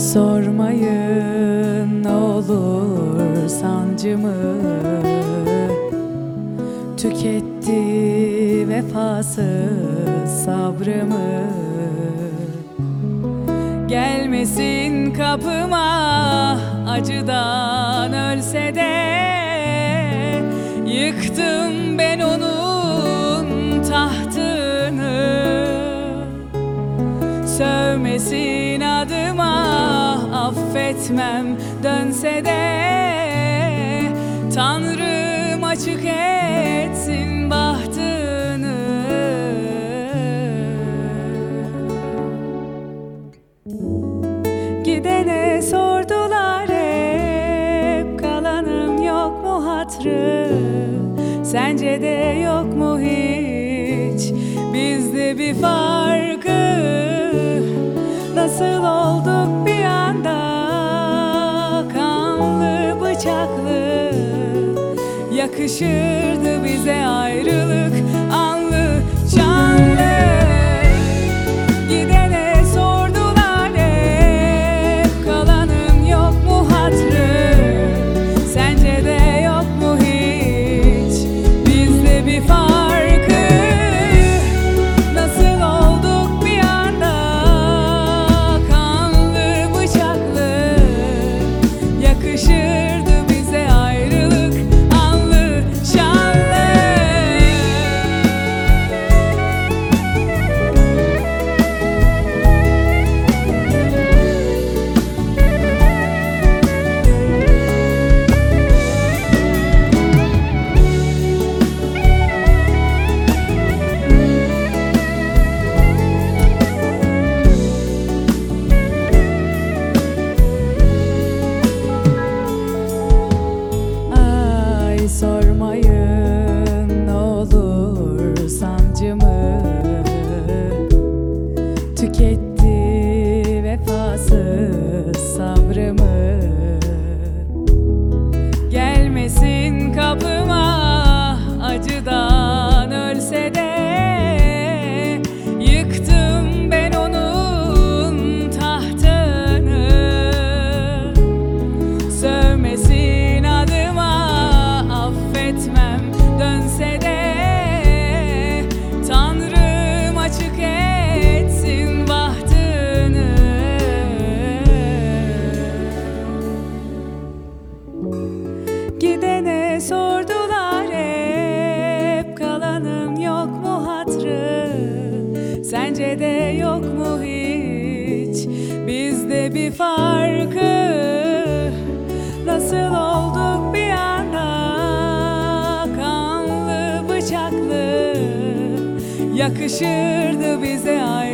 Sormayın ne olur sancımı, tüketti vefasız sabrımı. Gelmesin kapıma acıdan ölse de, yıktım ben onun tahtını. Sövmesin adıma, affetmem dönse de, Tanrım açık etsin bahtını. Gidene sordular hep, kalanın yok mu hatrı? Sence de yok mu hiç bizde bir farkı? Nasıl olduk bir anda kanlı bıçaklı? Yakışırdı bize ayrılık anlı canlı. Gidene sordular hep, kalanın yok mu hatrı? Sence de yok mu hiç bizde bir farkı? Nasıl olduk bir anda kanlı bıçaklı? Yakışırdı bize ayrılık anlı şanlı. Ay sormayın ne olur sancımı, tüketti vefasız sabrımı. Gelmesin kapıma acıdan ölse de, yıktım ben onun tahtını. Sövmesin adıma, affetmem dönse de, Tanrım açık etsin bahtını. Gidene sordular hep, kalanın yok mu hatrı? Sence de yok mu hiç bizde bir farkı? Nasıl olduk bir anda kanlı bıçaklı? Yakışırdı bize ayrılık